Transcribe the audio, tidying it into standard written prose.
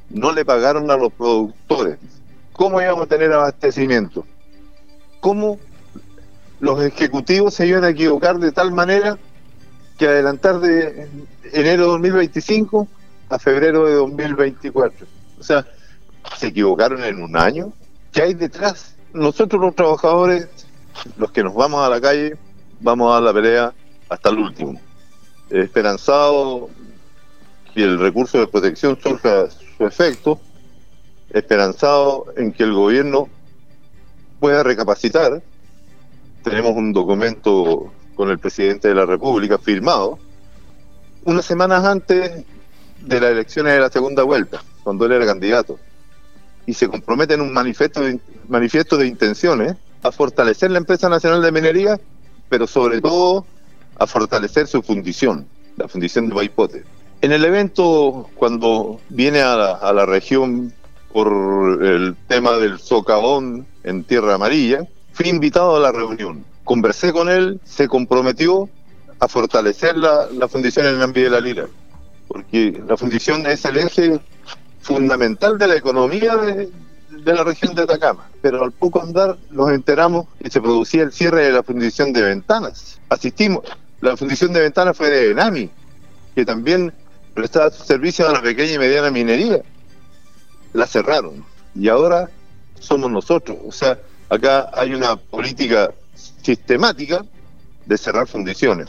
no le pagaron a los productores. ¿Cómo íbamos a tener abastecimiento? ¿Cómo los ejecutivos se iban a equivocar de tal manera que adelantar de enero de 2025 a febrero de 2024? O sea, ¿se equivocaron en un año? ¿Qué hay detrás? Nosotros los trabajadores, los que nos vamos a la calle, vamos a dar la pelea hasta el último. Esperanzado que el recurso de protección surja su efecto, esperanzado en que el gobierno pueda recapacitar. Tenemos un documento con el presidente de la República firmado unas semanas antes de las elecciones de la segunda vuelta, cuando él era candidato, y se compromete en un manifiesto de intenciones a fortalecer la empresa nacional de minería, pero sobre todo a fortalecer su fundición, la fundición de Paipote. En el evento, cuando viene a la región por el tema del socavón en Tierra Amarilla, fui invitado a la reunión. Conversé con él, se comprometió a fortalecer la fundición en Nambi de la Lira, porque la fundición es el eje fundamental de la economía de la región de Atacama. Pero al poco andar nos enteramos que se producía el cierre de la fundición de Ventanas. La fundición de Ventanas fue de Enami, que también prestaba servicios a la pequeña y mediana minería. La cerraron y ahora somos nosotros. O sea, acá hay una política sistemática de cerrar fundiciones.